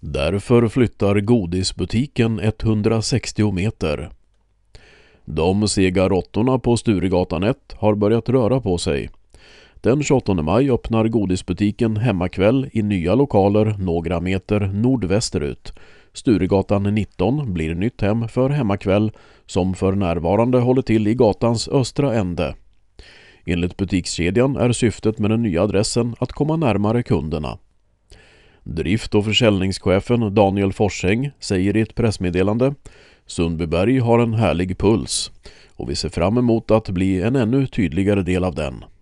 Därför flyttar godisbutiken 160 meter. De sega råttorna på Sturegatan 1 har börjat röra på sig. Den 28 maj öppnar godisbutiken Hemmakväll i nya lokaler några meter nordvästerut. Sturegatan 19 blir nytt hem för Hemmakväll som för närvarande håller till i gatans östra ände. Enligt butikskedjan är syftet med den nya adressen att komma närmare kunderna. Drift- och försäljningschefen Daniel Forsäng säger i ett pressmeddelande: Sundbyberg har en härlig puls och vi ser fram emot att bli en ännu tydligare del av den.